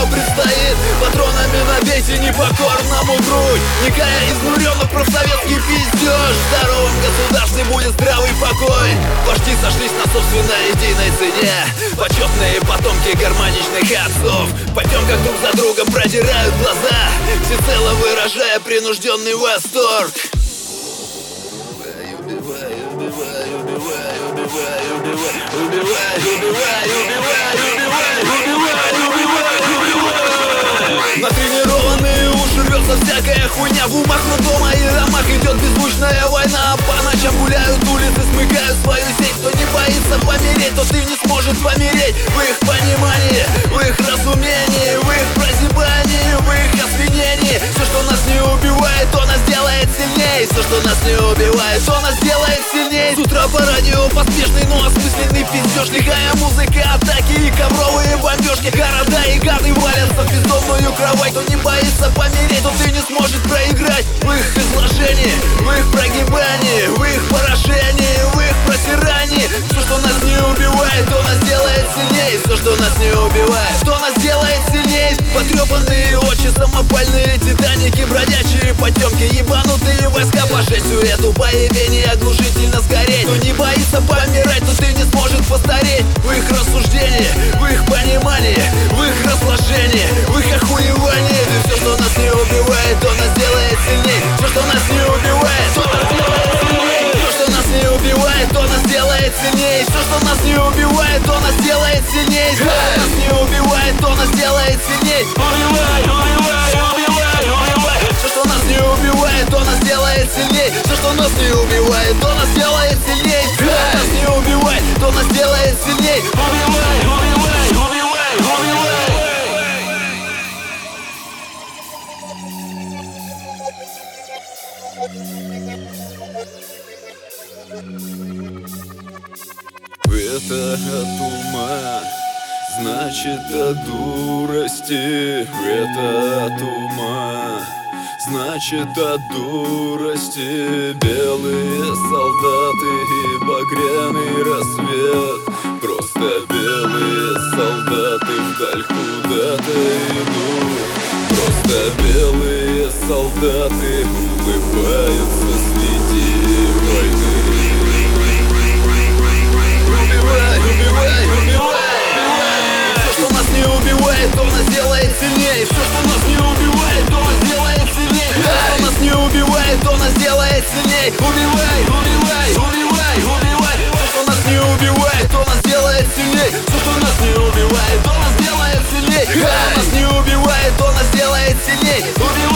предстоит. Патронами набейте непокорному грудь, никая изнуренных профсоветский пиздеж. В здоровом государстве будет здравый покой. Вожди сошлись на собственной идейной цене, почетные потомки гармоничных отцов. Пойдем как друг за другом продирают глаза, всецело выражая принужденный восторг. Натренированные уши рвется всякая хуйня. В умах, но дома и домах идет беззвучная война. По ночам гуляют улицы, смыкают свою сеть. Кто не боится помереть, то ты не сможет помереть. В их понимании, в их разумении, в их прозябании, в их освинении. Все, что нас не убивает, то нас делает сильней. Все, что нас не убивает, то нас делает сильней. С утра по радио поспешный, но осмысленный пиздеж. Лихая музыка, атаки и ковровые бомбежки. Города и гады валятся в бездомную кровать. Кто не боится помереть, то ты не сможет проиграть. В их изложении, в их прогибании, в их поражении, в их просирании. Все, что нас не убивает, то нас делает сильней. Все, что нас не убивает, то нас делает сильней. Потрепанные очи, самопальные титаники, бродячие потемки, ебанутые войска. Пошесть всю эту появление оглушительно сгореть. Кто не боится помирать, то ты не сможет постареть. В их рассуждении, в их понимании, в их разложении, в их охуевании. Все, что нас не убивает, то нас делает сильней. Все, что нас не убивает, то нас делает сильней. Все, что нас не убивает, то нас делает сильней. Все, что нас не убивает, то нас делает сильней. Все, что нас не убивает, то нас делает сильней. Убивай, убивай, убивай, убивай. Все, что нас не убивает, то нас делает сильней. Все, что нас не убивает, то нас делает сильней. Все, что нас не убивает, то нас делает сильней. Убивай, убивай, убивай, убивай. Это от ума, значит от дурости. Это от ума, значит от дурости. Белые солдаты и багряный рассвет. Просто белые солдаты вдаль куда-то идут. Просто белые солдаты улыбаются среди войны. Убивай, убивай. Все, что нас не убивает, то нас делает сильнее. Все, что нас не убивает, то нас делает сильнее. Все, что нас не убивает, то нас делает сильнее. Убивай, убивай, убивай, убивай. Все, что нас не убивает, то нас делает сильнее. Все, что нас не убивает, то нас делает сильнее. Все, что нас не убивает, то нас делает сильнее. Убивай.